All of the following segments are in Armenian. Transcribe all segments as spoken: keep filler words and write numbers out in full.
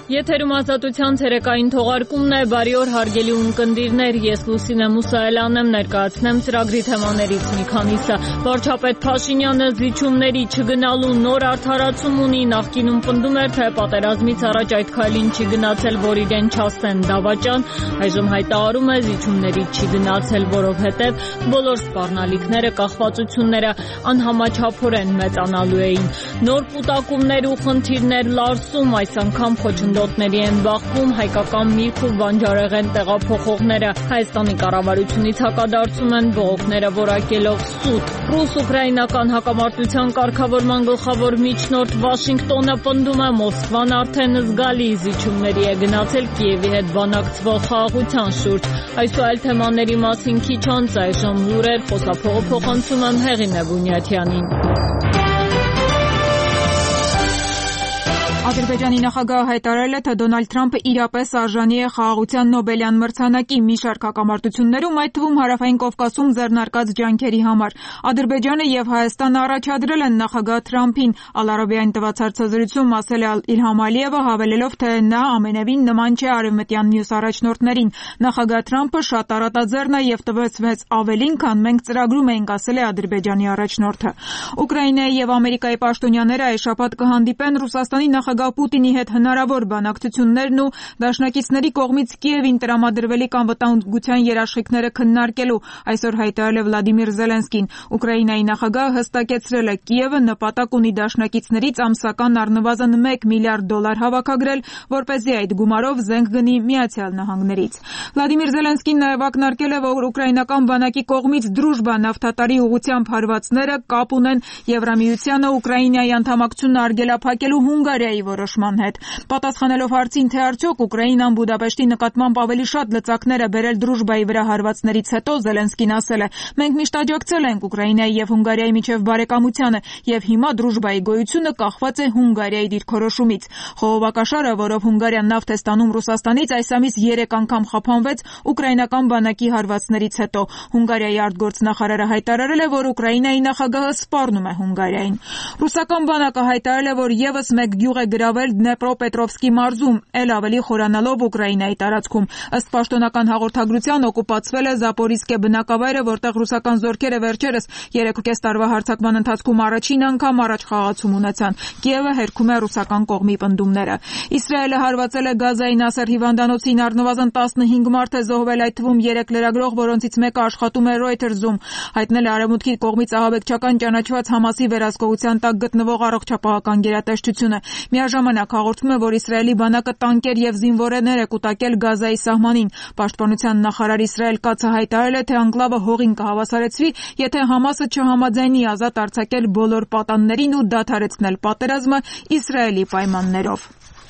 Եթերում ազատության ցերեկային թողարկումն է, բարի օր հարգելի ունկնդիրներ, ես Լուսինե Մուսայելյանն եմ, ներկայացնեմ ծրագրի թեմաներից մի քանիսը։ Վարչապետ Փաշինյանը զիջումների չգնալու նոր արդարացում ունի, նախկինում պնդում էր, թե պատերազմից առաջ այդ քայլին չի գնացել, որ իրեն չասեն դավաճան, այժմ հայտարարում է զիջումների չի գնացել, որովհետև բոլոր սպառնալիքները, կախվածությունները անհամաչափորեն մեծանալու էին։ Նոր կուտակումներ ու խնդիրներ Լարսում, այս անգամ խոչընդոտների են բախվում հայկական միրգ ու բանջարեղեն տեղափոխողները։ Հայաստանի կառավարությունից հակադարձում են բողոքները որակելով սուտ։ Ռուս-ուկրաինական հակամարտության կարգավորման գլխավոր միջնորդ Վաշինգտոնը պնդում է, Մոսկվան արդեն զգալի զիջումների է գնացել Կիևի հետ բանակցվող խաղաղության շուրջ։ Այս ու այլ թեմաների մասին քիչ անց այժմ լուրեր, խոսափողը փոխանցում եմ Հեղինե Բունյաթյանին։ Ադրբեջանի նախագահը հայտարարել է, թե Դոնալդ Թրամփը իրապես արժանի է խաղաղության Նոբելյան մրցանակի մի շարք հակամարտություններում, այդ թվում Հարավային Կովկասում ձեռնարկած ջանքերի համար։ Ադրբեջանը եւ Հայաստանը առաջադրել են նախագահ Թրամփին, Ալ-Արաբիային տված հարցազրույցում ասել է Իլհամ Ալիևը, հավելելով, թե նա ամենևին նման չէ արևմտյան մյուս առաջնորդներին։ Նախագահ Թրամփը շատ առատաձեռն է եւ տվեց մեզ ավելին, քան մենք ծրագրում էինք, ասել է Ադրբեջանի առաջնորդը։ Ուկրաինայի եւ Ամերիկայի պաշտոնյաները այս շաբաթ կհանդիպեն Ռուսաստանի նախագահ Պուտինի հետ հնարավոր բանակցություններն ու դաշնակիցների կողմից Կիևին տրամադրվելիք անվտանգության երաշխիքները քննարկելու, այսօր հայտարարել է Վլադիմիր Զելենսկին։ Ուկրաինայի նախագահը հստակեցրել է, Կիևը նպատակ ունի դաշնակիցներից ամսական առնվազն մեկ միլիարդ դոլար հավաքագրել, որպեսզի այդ գումարով զենք գնի Միացյալ Նահանգներից։ Վլադիմիր Զելենսկին նաև ակնարկել է, որ ուկրաինական բանակի կողմից դրուժբա նավթատարի ուղղությամբ հարվածները կապ ունեն Եվրամիությանը Ուկրաինայի անդամակցությունն արգելափակելու Հունգարիայի որոշման հետ։ Պատասխանելով հարցին, թե արդյոք Ուկրաինան Բուդապեշտի նկատմամբ ավելի շատ լծակներ է բերել դրուժբայի վրա հարվածներից հետո, Զելենսկին ասել է. մենք միշտ աջակցել ենք Ուկրաինայի եւ Հունգարիայի միջև բարեկամությանը եւ հիմա դրուժբայի գոյությունը կախված է Հունգարիայի դիրքորոշումից։ Խողովակաշարը, որով Հունգարիան նավթ է ստանում Ռուսաստանից, այս ամիս երեք անգամ խափանվեց ուկրաինական բանակի հարվածներից հետո։ Հունգարիայի արտգործնախարարը հայտարարել է, որ Ուկրաինայի նախագահը սպառնում է Հունգարիային։ Ռուսական բանակը հայտարարել է, որ եւս մեկ գյուղ է գրավել Դնեպրոպետրովսկի մարզում, ել ավելի խորանալով Ուկրաինայի տարածքում։ Ըստ պաշտոնական հաղորդագրության օկուպացվել է Զապորիզկե բնակավայրը, որտեղ ռուսական զորքերը վերջերս երեք ու կես տարվա հարձակման ընթացքում առաջին անգամ առաջխաղացում ունեցան։ Կիևը հերքում է ռուսական կողմի պնդումները։ Իսրայելը հարվածել է Գազայի Նասեր հիվանդանոցին, առնվազն տասնհինգ մարդ է զոհվել, այդ թվում երեք լրագրող, որոնցից մեկը աշխատում է Reuters-ում, հայտնել է Արևմուտքի կողմից ահաբեկչական ճանաչված Համասի վերահսկողության տակ գտնվող առողջապահական գերատեսչությունը։ Միաժամանակ հաղորդվում է, որ Իսրայելի բանակը տանկեր եւ զինվորներ է կուտակել Գազայի սահմանին։ Պաշտպանության նախարար Իսրայել Կացը հայտարարել է, թե անկլավը հողին կհավասարեցվի, եթե Համասը չհամաձայնի ազատ արձակել բոլոր պատաններին ու դադարեցնել պատերազմը Իսրայելի պայմաններով։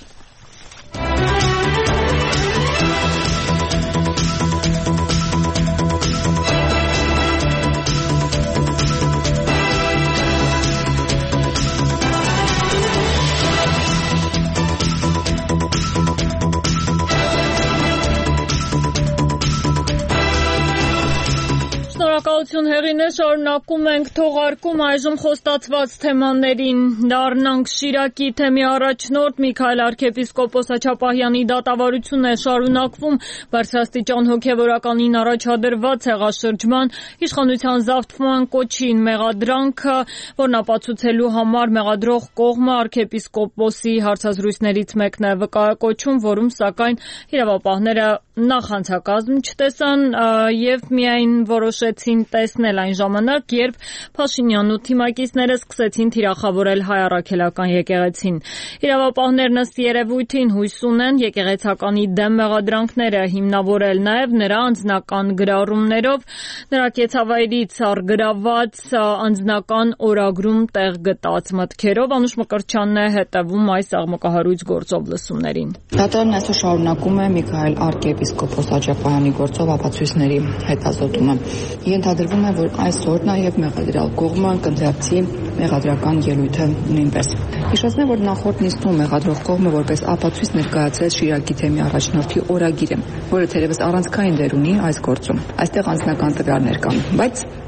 Շնորհակալություն Հեղինե, շարունակում ենք թողարկում, այժմ խոստացված թեմաներին դառնանք Շիրակի թեմի առաջնորդ Միքայել arczepiskopos Աչապահյանի դատավարությունն է շարունակվում բարձրաստիճան հոգևորականին առաջադրված հեղաշրջման իշխանության զավթման կոչին մեղադրանքը, որն ապացուցելու համար մեղադրող կողմը arczepiskoposի հարցազրույցներից մեկն է վկայակոչում, որում սակայն իրավապահները նախանցակազմ չտեսան եւ միայն որոշեցին տեսնել այն ժամանակ, երբ Փաշինյանն ու թիմակիցները սկսեցին թիրախավորել հայ առաքելական եկեղեցին։ Իրավապահներն ըստ երևույթին հույս ունեն եկեղեցականի դեմ մեղադրանքները հիմնավորել նաեւ նրա անձնական գրառումներով, նրա կեցավայրից առգրաված անձնական օրագրում տեղ գտած մտքերով։ Անուշ Մկրտչյանն է հետևում այս աղմկահարույց գործով լսումներին։ Դատարանն այսօր շարունակում է Միքայել arczepiskopos Աչապահյանի գործով ապացույցների հետազոտումը։ Ենթադրվում է, որ այսօր նաև մեղադրյալ կողմը կձեռնի մեղադրական ելույթը նույնպես։ Հիշեցնեմ, որ նախորդ նիստում մեղադրող կողմը որպես ապացույց ներկայացրեց Շիրակի թեմի առաջնորդի օրագիրը, որը թերևս առանցքային դեր ունի այս գործում։ Այստեղ անձնական տվյալներ կան, բայց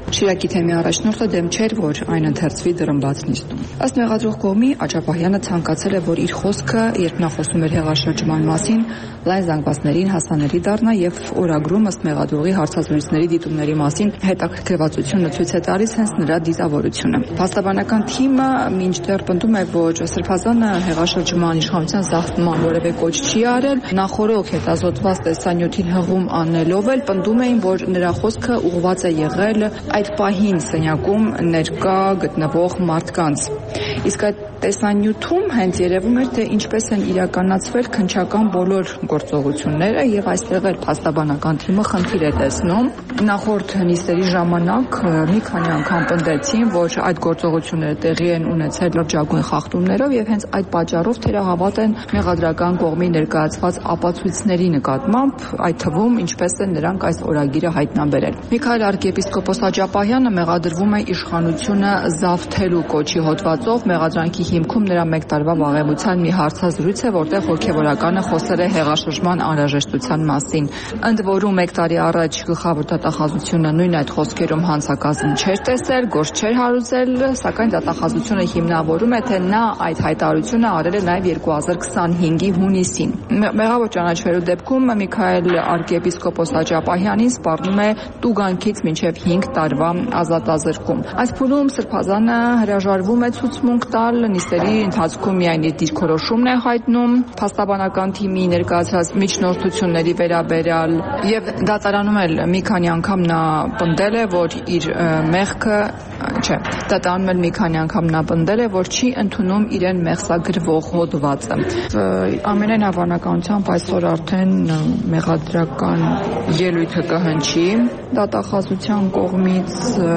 Շիրակի թեմի առաջնորդը դեմ չէր, որ այն ընթերցվի դռնբաց նիստում։ Ըստ մեղադրող կողմի, Աջափահյանը ցանկացել է, որ իր խոսքը, երբ նա խոսում էր հեղաշրջման մասին, լայն զանգվածներին հասանելի դառնա եւ օրագրում ըստ մեղադրողի հարցազրույցների դիտումների մասին հետաքրքրվածությունը ցույց է տալիս հենց նրա դիտավորությունը։ Փաստաբանական թիմը մինչդեռ պնդում է, որ Սրբազանը հեղաշրջման իշխանության զախտման որևէ կոչ չի արել, նախորոք հետազոտված տեսանյութին հղում անելով էլ պնդում էին, որ նրա խոսքը ուղղված է եղել այդ պահին սենյակում ներկա գտնվող մարդկանց։ Իսկ այդ տեսանյութում հենց երևում էր, թե ինչպես են իրականացվել քննչական բոլոր գործողությունները եւ այստեղ էլ փաստաբանական թիմը խնդիր է տեսնում։ Նախորդ նիստերի ժամանակ մի քանի անգամ պնդեցին, որ այդ գործողությունները տեղի են ունեցել լրջագույն խախտումներով եւ հենց այդ պատճառով թերահավատ են մեղադրական կողմի ներկայացված ապացույցների նկատմամբ, այդ թվում ինչպես են նրանք այս օրագիրը հայտնաբերել։ Միքայել arczepiskopos Աջափահյանը մեղադրվում է իշխանությունը զավթելու կոչի հոդվածով մեղադրանքի հիմքում նրա մեկ տարվա վաղեմության մի հարցազրույց է, որտեղ հոգևորականը խոսել է հեղաշրջման անհրաժեշտության մասին։ Ընդ որում մեկ տարի առաջ գլխավոր դատախազությունը նույն այդ խոսքերում հանցակազմ չէր տեսել, գործ չէր հարուցել, սակայն դատախազությունը հիմնավորում է, թե նա այդ հայտարարությունը արել է նաև երկու հազար քսանհինգի հունիսին։ Մեղավոր ճանաչվելու դեպքում Միքայել arczepiskopos Աջափահյանին սպառնում է տուգանքից մինչև հինգ տարվա ազատազրկում։ Այս փուլում Սրբազանը հրաժարվում է ցուցմունք տալ, նիստերի ընթացքում միայն իր դիրքորոշումն է հայտնում փաստաբանական թիմի ներկայացրած միջնորդությունների վերաբերյալ եւ դատարանում էլ մի քանի անգամ նա պնդել է, որ իր մեղքը, չէ, դատարանում էլ մի քանի անգամ նա պնդել է, որ չի ընդունում իրեն մեղսագրվող հոդվածը։ Ամենայն հավանականությամբ այսօր արդեն մեղադրական ելույթը կհնչի դատախազության կողմից,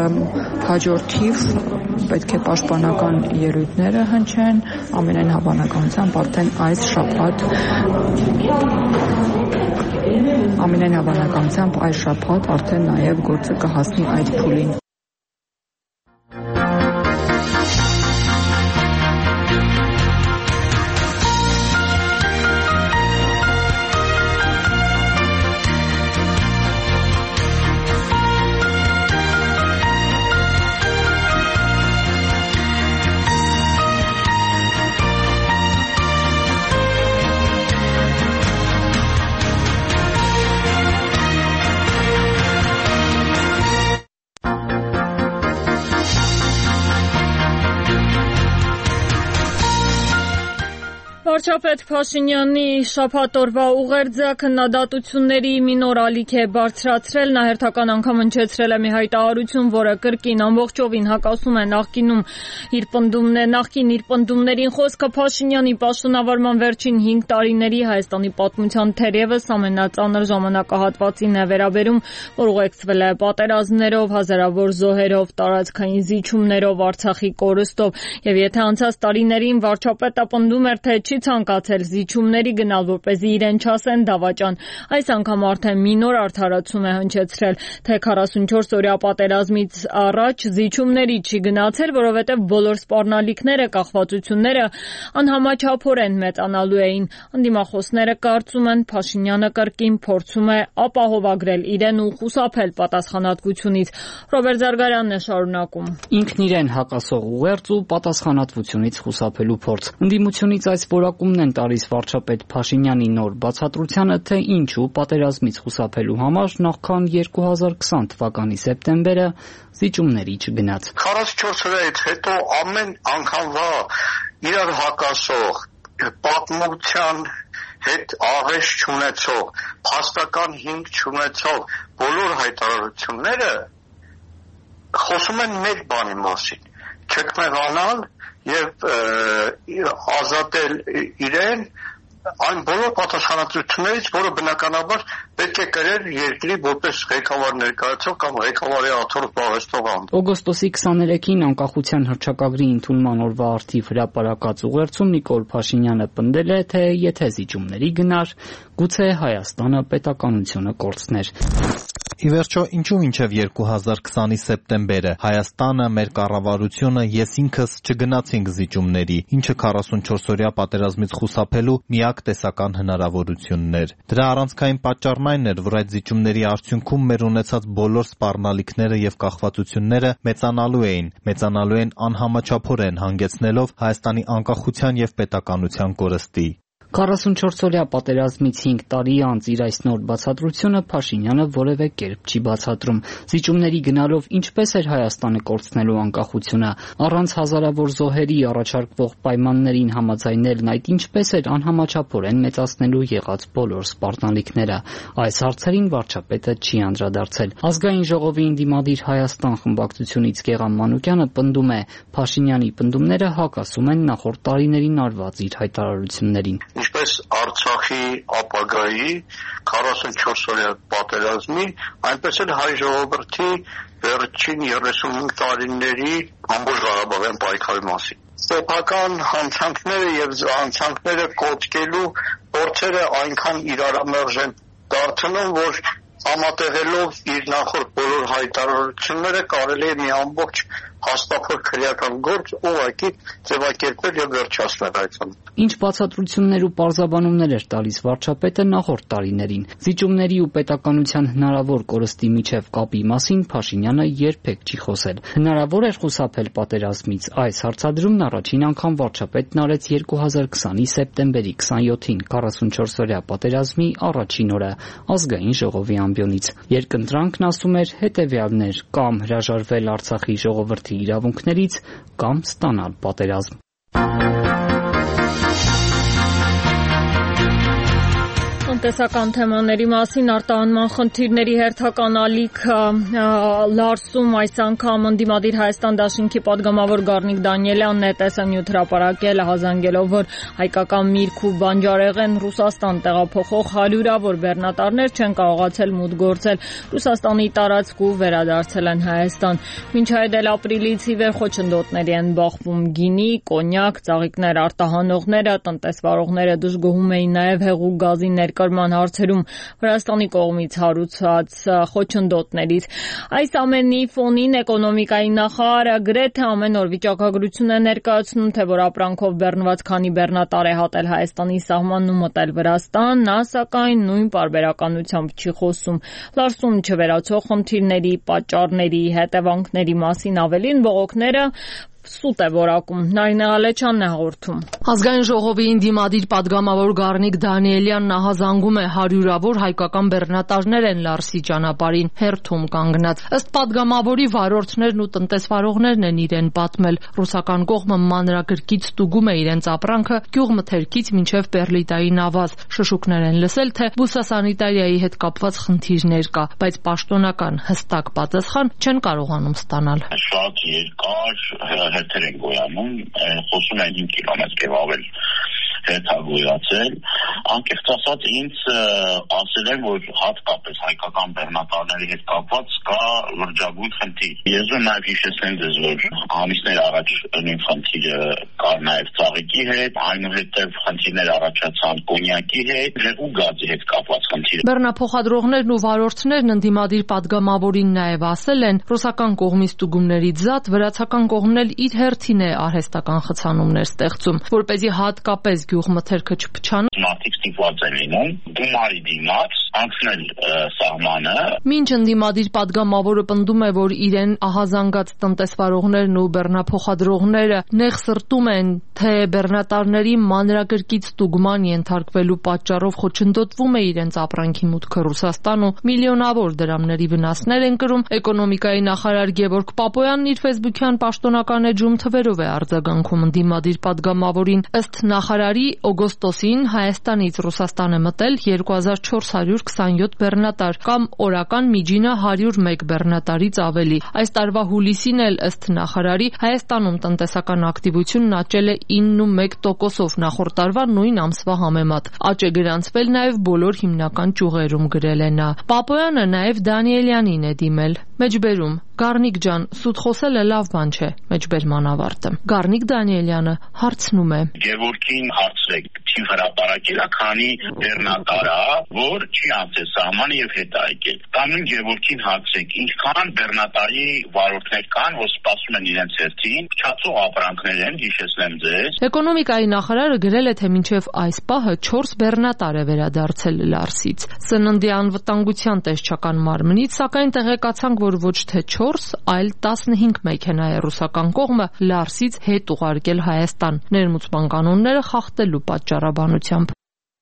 հաջորդ թիվ պետք է պաշտպանական ելույթները հնչեն, ամենայն հավանականությամբ արդեն այս շաբաթ ամենայն հավանականությամբ այս շաբաթ արդեն նաև գործը կհասնի այդ փուլին։ Վարչապետ Փաշինյանի շաբաթ օրվա ուղերձը քննադատությունների մի նոր ալիք է բարձրացրել, նա հերթական անգամ հնչեցրել է մի հայտարարություն, որը կրկին ամբողջովին հակասում է նախկինում իր պնդումն է, նախկին իր պնդումներին խոսքը Փաշինյանի պաշտոնավարման վերջին հինգ տարիների Հայաստանի պատմության թերևս ամենածանր ժամանակահատվածին է վերաբերում, որ ուղեկցվել է պատերազմներով, հազարավոր զոհերով, տարածքային զիջումներով, Արցախի կորստով, եւ եթե անցած տարիներին վարչապետը պնդում էր, թե չի ցանկացել զիջումների գնալ, որպեսզի իրեն չասեն դավաճան, այս անգամ արդեն մի նոր արդարացում է հնչեցրել, թե քառասունչորս օրյա պատերազմից առաջ զիջումների չի գնացել, որովհետև բոլոր սպառնալիքները, կախվածությունները անհամաչափորեն մեծանալու էին։ Ընդդիմախոսները կարծում են, Փաշինյանը կրկին փորձում է ապահովագրել իրեն ու խուսափել պատասխանատվությունից։ Ռոբերտ Զարգարյանն է շարունակում։ Ինքն իրեն հակասող ուղերձ ու պատասխանատվությունից խուսափելու փորձ։ Ընդդիմությունից այս որակումն են տալիս վարչապետ Փաշինյանի նոր բացատրությանը, թե ինչու պատերազմից խուսափելու համար նախքան երկու հազար քսան թվականի սեպտեմբերը զիջումների չգնաց։ քառասունչորս օրից հետո ամեն անգամվա իրար հակասող պատմության հետ աղեշ չունեցող, փաստական հիմք չունեցող բոլոր հայտարարությունները խոսում են մեկ բանի մասին՝ չկմեղանալ եւ ազատել իրեն այն բոլոր պատասխանատվություններից, որը բնականաբար պետք է կրեր երկրի որպես ղեկավար ներկայացող կամ ղեկավարի աթոռ պահեստող անձ։ Օգոստոսի քսաներեքին անկախության հռչակագրի ընդունման օրվա արդիվ հրապարակած ուղերձում Նիկոլ Փաշինյանը պնդել է, թե եթե զիջումների գնար, գուցե Հայաստանը պետականությունը կորցներ։ Ի վերջո, ինչու մինչև երկու հազար քսանի սեպտեմբերը Հայաստանը, մեր կառավարությունը, ես ինքս չգնացինք զիջումների, ինչը քառասունչորսօրյա պատերազմից խուսափելու միակ տեսական հնարավորությունն էր։ Դրա առանցքային պատճառն այն էր, որ այդ զիջումների արդյունքում մեր ունեցած բոլոր սպառնալիքները եւ կախվածությունները մեծանալու էին, մեծանալու են անհամաչափորեն, հանգեցնելով Հայաստանի անկախության եւ պետականության կորստի։ քառասունչորսօրյա պատերազմից հինգ տարի անց իր այս նոր բացատրությունը Փաշինյանը որևէ կերպ չի բացատրում։ Զիջումների գնալով ինչպես էր Հայաստանը կորցնելու անկախությունը, առանց հազարավոր զոհերի առաջարկվող պայմաններին համաձայնելն այդ ինչպես էր անհամաչափորեն մեծացնելու եղած բոլոր սպառնալիքները։ Այս հարցերին վարչապետը չի անդրադարձել։ Ազգային ժողովի ընդդիմադիր Հայաստան խմբակցությունից Գեղամ Մանուկյանը պնդում է, Փաշինյանի պնդումները հակասում են նախորդ տարիներին արված իր հայտարարություններին։ Ինչպես Արցախի ապագայի քառասունչորսօրյա պատերազմի, այնպես էլ հայ ժողովրդի վերջին երեսունհինգ տարիների ամբողջ Ղարաբաղյան պայքարի մասին։ Սեփական հանցանքները եւ հանցանքները կոչկելու փորձերը այնքան իրարամերժ են դարձնում, որ համատեղելով իր նախորդ բոլոր հայտարարությունները կարելի է մի ամբողջ հաստափող քրեական գործ ուղղակի ձևակերպել եւ վերջացնել այդքան։ Ինչ բացատրություններ ու պարզաբանումներ էր տալիս վարչապետը նախորդ տարիներին։ Զիջումների ու պետականության հնարավոր կորստի միջև կապի մասին Փաշինյանը երբեք չի խոսել։ Հնարավոր էր խուսափել պատերազմից։ Այս հարցադրումն առաջին անգամ վարչապետն արեց երկու հազար քսանի սեպտեմբերի քսանյոթին քառասունչորսօրյա պատերազմի առաջին օրը ազգային ժողովի ամբիոնից։ Երկընտրանքն ասում էր հետևյալներ՝ կամ հրաժարվել Արցախի ժողովրդի իրավունքներից, կամ ստանալ պատերազմ։ Տնտեսական թեմաների մասին արտահանման խնդիրների հերթական ալիքը լարսում այս անգամ ընդդիմադիր Հայաստան դաշինքի падգամավոր Գառնիկ Դանիելյանն է տեսանյութ հրապարակել, հազանգելով, որ հայկական միրգ ու բանջարեղեն Ռուսաստան տեղափոխող հարյուրավոր բեռնատարներ չեն կարողացել մուտք գործել Ռուսաստանի տարածք ու վերադարձել են Հայաստան։ Մինչ այդ էլ ապրիլից ի վեր խոչընդոտների են բախվում գինի, կոնյակ, ծաղիկներ արտահանողները, տնտեսվարողները դժգոհում էին նաև հեղուկ գազի ներկրման հարցերում Վրաստանի կողմից հարուցած խոչընդոտներից։ Այս ամենի ֆոնին էկոնոմիկայի նախարարը գրեթե ամեն օր վիճակագրություն է ներկայացնում, թե որ ապրանքով բեռնված քանի բեռնատար է հատել Հայաստանի սահմանն ու մտել Վրաստան, նա սակայն նույն պարբերականությամբ չի խոսում։ Լարսում չվերացող խնդիրների, պատճառների, հետևանքների մասին ավելին բողոքները սուտ է որակում։ Նարինե Ղալեչյանն է հաղորդում։ Ազգային ժողովի ընդդիմադիր падգամավոր Գառնիկ Դանիելյանն ահազանգում է հարյուրավոր հայկական բեռնատարներ են Լարսի ճանապարհին հերթում կանգնած։ Ըստ падգամավորի վարորդներն ու տնտեսվարողներն են իրեն պատմել։ Ռուսական կողմը մանրակրկիտ ստուգում է իրենց ապրանքը գյուղմթերքից մինչև Պերլիտայի նավազ։ Շշուկներ են լսել, թե բուսասանիտարիայի հետ կապված խնդիրներ կա, բայց պաշտոնական հստակ պատասխան չեն կարողանում ստանալ։ Շատ երկար հերթեր են գոյանում, խոսում են հինգ կիլոմետր եւ ավել հետագոյացել, անկեղծ ասած ինձ ասել են, որ հատկապես հայկական բեռնատարների հետ կապված կա լրջագույն խնդիր։ Ես ու նաև հիշեցնեմ ձեզ, որ ամիսներ առաջ նույն խնդիրը կար նաև ծաղիկի հետ, այնուհետև խնդիրներ առաջացան կոնյակի հետ, ու գազի հետ կապված խնդիր։ Բեռնափոխադրողներն ու վարորդներն ընդդիմադիր падգամավորին նաև ասել են, ռուսական կողմի ստուգումներից զատ վրացական կողմն էլ իր հերթին է արհեստական խցանումներ ստեղծում, որպեսզի հատկապես գյուղմթերքը չփչանա։ Մարդիկ ստիպված են լինում գումարի դիմաց անցնել սահմանը։ Մինչ ընդդիմադիր падգամավորը պնդում է, որ իրեն ահազանգած տնտեսվարողներն ու բեռնափոխադրողները նեղ սրտում են, թե բեռնատարների մանրակրկիտ ստուգման ենթարկվելու պատճառով խոչընդոտվում է իրենց ապրանքի մուտքը Ռուսաստան ու միլիոնավոր դրամների վնասներ են կրում, էկոնոմիկայի նախարար Գևորգ Պապոյանն իր ֆեյսբուքյան պաշտոնական էջում թվերով է արձագանքում ընդդիմադիր падգամավորին։ Ըստ նախարարի, օգոստոսին Հայաստանից Ռուսաստան է մտել երկու հազար չորս հարյուր քսանյոթ բեռնատար, կամ օրական միջինը հարյուր մեկ բեռնատարից ավելի։ Այս տարվա հուլիսին էլ ըստ նախարարի Հայաստանում տնտեսական ակտիվությունն աճել է ինը ու մեկ տոկոսով նախորդ տարվա նույն ամսվա համեմատ։ Աճ է գրանցվել նաև բոլոր հիմնական ճյուղերում, գրել է նա։ Պապոյանը նաև Դանիելյանին է դիմել։ Մեջբերում Գառնիկ ջան, սուտ խոսելը լավ բան չէ, մեջբերման ավարտը։ Գառնիկ Դանիելյանը հարցնում է. Գևորգին հարցրեք, թիվ հրապարակել է, քանի բեռնատար է, որ չի անցել սահմանը եւ հետ է եկել։ Կամ նույն Գևորգին հարցրեք, ինչքան բեռնատարի վարորդներ կան, որ սպասում են իրենց հերթին, չացող ապրանքներ են, հիշեցնեմ ձեզ։ Էկոնոմիկայի նախարարը գրել է, թե մինչև այս պահը չորս բեռնատար է վերադարձել Լարսից։ Սննդի անվտանգության տեսչական մարմնից, սակայն տեղեկացանք, որ ոչ թե չորս, այլ տասնհինգ մեքենա է ռուսական կողմը Լարսից հետ ուղարկել Հայաստան, ներմուծման կանոնները խախտելու պատճառաբանությամբ։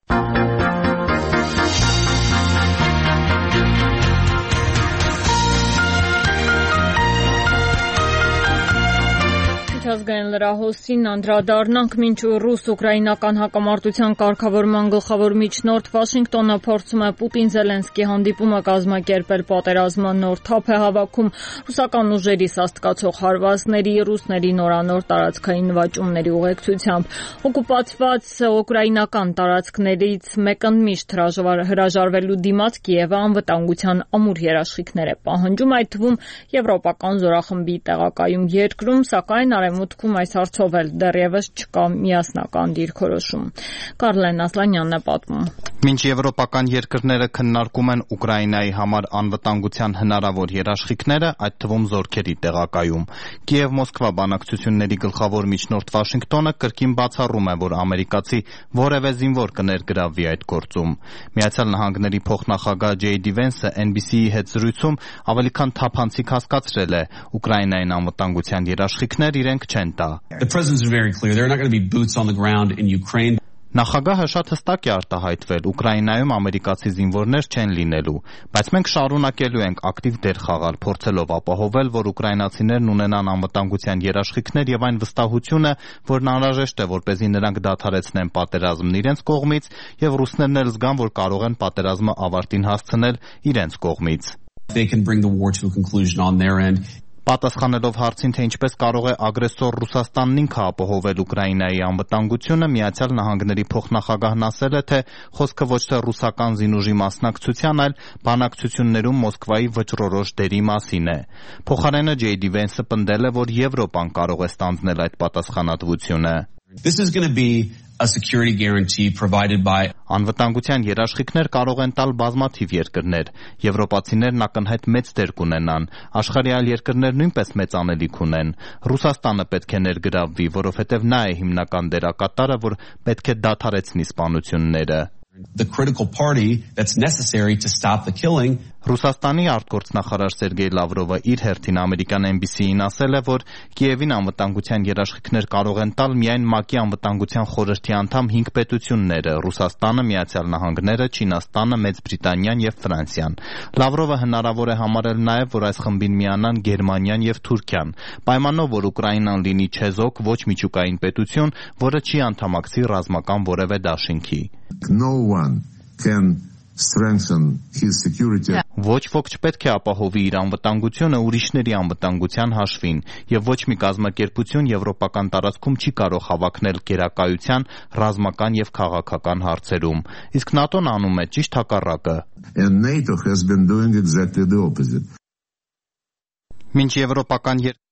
Ազգային լրահոսին անդրադառնանք, մինչ ռուս-ուկրաինական հակամարտության կարգավորման գլխավոր միջնորդ Վաշինգտոնը փորձում է Պուտին-Զելենսկի հանդիպումը կազմակերպել պատերազմը նոր թափ է հավաքում ռուսական ուժերի սաստկացող հարվածների, ռուսների նորանոր տարածքային նվաճումների ուղեկցությամբ։ Օկուպացված ուկրաինական տարածքներից մեկընդմիշտ հրաժարվելու դիմաց Կիևը անվտանգության ամուր երաշխիքներ է պահանջում, այդ թվում եվրոպական զորախմբի տեղակայում երկրում, սակայն Արևմուտքում այս հարցով էլ դեռևս չկա միասնական դիրքորոշում։ Կարլեն Ասլանյանն է պատմում։ Մինչ եվրոպական երկրները քննարկում են Ուկրաինայի համար անվտանգության հնարավոր երաշխիքները, այդ թվում զորքերի տեղակայում, Կիև-Մոսկվա բանակցությունների գլխավոր միջնորդ Վաշինգտոնը կրկին բացառում է, որ ամերիկացի որևէ զինվոր կներգրավվի այդ գործում։ Միացյալ Նահանգների փոխնախագահ Ջեյ Դի Վենսը Էն Բի Սի-ի հետ զրույցում ավելի քան թափանցիկ հասկացրել է, Ուկրաինային անվտանգության երաշխիքներ իրենք չեն տա։ Նախագահը շատ հստակ է արտահայտվել, Ուկրաինայում ամերիկացի զինվորներ չեն լինելու, բայց մենք շարունակելու ենք ակտիվ դեր խաղալ, փորձելով ապահովել, որ ուկրաինացիներն ունենան անվտանգության երաշխիքներ եւ այն վստահությունը, որն անհրաժեշտ է, որպեսզի նրանք դադարեցնեն պատերազմն իրենց կողմից եւ ռուսներն էլ զգան, որ կարող են պատերազմը ավարտին հասցնել իրենց կողմից։ Պատասխանելով հարցին, թե ինչպես կարող է ագրեսոր Ռուսաստանն ինքը ապահովել Ուկրաինայի անվտանգությունը, Միացյալ Նահանգների փոխնախագահն ասել է, թե խոսքը ոչ թե ռուսական զինուժի մասնակցության, այլ բանակցություններում Մոսկվայի վճռորոշ դերի մասին է։ Փոխարենը Ջեյ Դի Վենսը պնդել է, որ Եվրոպան կարող է ստանձնել այդ պատասխանատվությունը։ This is going to be a security guarantee provided by Անվտանգության երաշխիքներ կարող են տալ բազմաթիվ երկրներ։ Եվրոպացիներն ակնհայտ մեծ դեր կունենան։ Աշխարհի այլ երկրներ նույնպես մեծ անելիք ունեն։ Ռուսաստանը պետք է ներգրավվի, որովհետև նա է հիմնական դերակատարը, որ պետք է դադարեցնի սպանությունները։ The critical party that's necessary to stop the killing. Ռուսաստանի արտգործնախարար Սերգեյ Լավրովը իր հերթին ամերիկյան Էն Բի Սի-ին ասել է, որ Կիևին անվտանգության երաշխիքներ կարող են տալ միայն ՄԱԿ-ի անվտանգության խորհրդի անդամ հինգ պետությունները՝ Ռուսաստանը, Միացյալ Նահանգները, Չինաստանը, Մեծ Բրիտանիան եւ Ֆրանսիան։ Լավրովը հնարավոր է համարել նաեւ, որ այս խմբին միանան Գերմանիան եւ Թուրքիան, պայմանով, որ Ուկրաինան լինի չեզոք, ոչ միջուկային պետություն, որը չի անդամակցի ռազմական որևէ դաշինքի։ No one can strengthen his security. Ոչ ոք չպետք է ապահովի իր անվտանգությունը ուրիշների անվտանգության հաշվին, եւ ոչ մի կազմակերպություն եվրոպական տարածքում չի կարող հավակնել գերակայության, ռազմական եւ քաղաքական հարցերում։ Իսկ ՆԱՏՕ-ն անում է ճիշտ հակառակը։ And NATO has been doing exactly the opposite. Մինչ եվրոպական եր...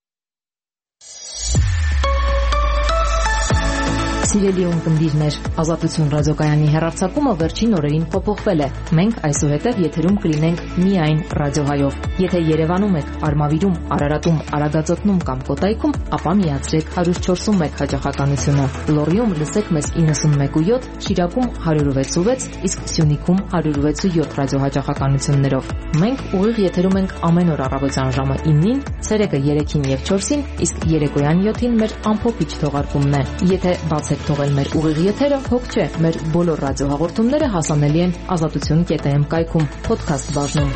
Սիրելի ունկնդիրներ, Ազատություն ռադիոկայանի հեռարձակումը վերջին օրերին փոփոխվել է։ Մենք այսուհետև եթերում կլինենք միայն ռադիոհայով։ Եթե Երևանում եք, Արմավիրում, Արարատում, Արագածոտնում կամ Կոտայքում, ապա միացրեք հարյուր չորսուն մեկ հաճախականությունը։ Լոռիում լսեք մեզ իննսունմեկ ու յոթ, Շիրակում հարյուր վեց ու վեց, իսկ Սյունիքում հարյուր վեց ու յոթ ռադիոհաճախականություններով։ Մենք ուղիղ եթերում ենք ամեն օր առավոտյան ժամը իննին, ցերեկը երեքին եւ չորսին, իսկ երեկոյան յոթին մեր ամփոփիչ թողարկումն է։ Եթե բացեք թողել մեր ուղիղ եթերը, հոգ չէ, մեր բոլոր ռադիոհաղորդումները հասանելի են ազատություն կետ էմ կայքում, podcast բաժնում։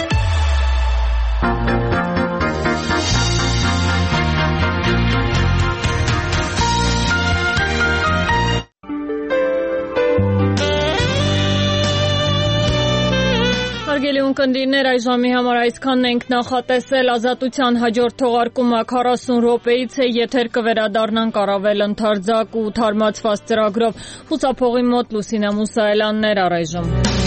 Հարգելի ունկնդիրներ, այս ժամի համար այսքանն ենք նախատեսել։ Ազատության հաջորդ թողարկումը քառասուն րոպեից է, եթեր կվերադառնանք առավել ընդարձակ ու թարմացված ծրագրով։ Խուսափողի մոտ Լուսինե Մուսայելյանն էր առայժմ։